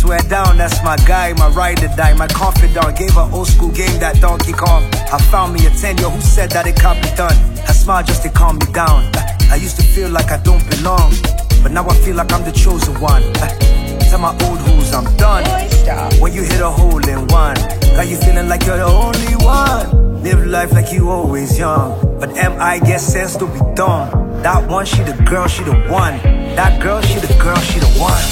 swear down, that's my guy, my ride or die, my confidant. Gave her old school game, that Donkey Kong. I found me a 10-year who said that it can't be done. Her smile just to calm me down. I used to feel like I don't belong, but now I feel like I'm the chosen one. Tell my old hoes I'm done. When you hit a hole in one, got you feeling like you're the only one. Live life like you always young, but M.I. get sense to be dumb. That one, she the girl, she the one. That girl, she the girl, she the one.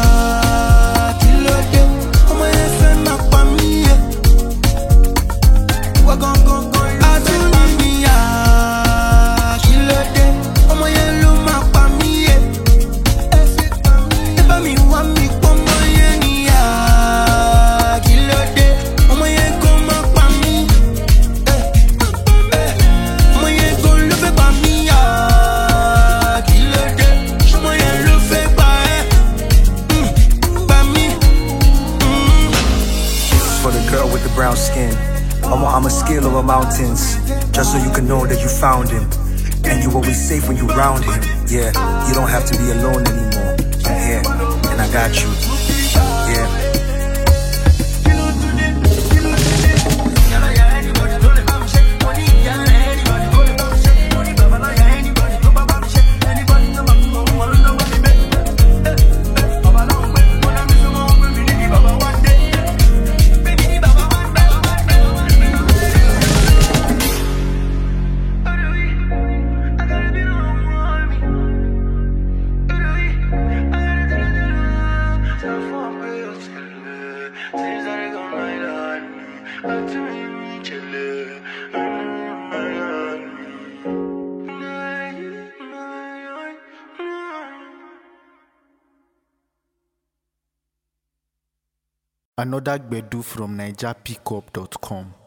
Brown skin, I'm a scale over mountains, just so you can know that you found him, and you always safe when you round him. Yeah, you don't have to be alone anymore. I'm here, and I got you. Yeah. Another Gbedu from NigerPickup.com.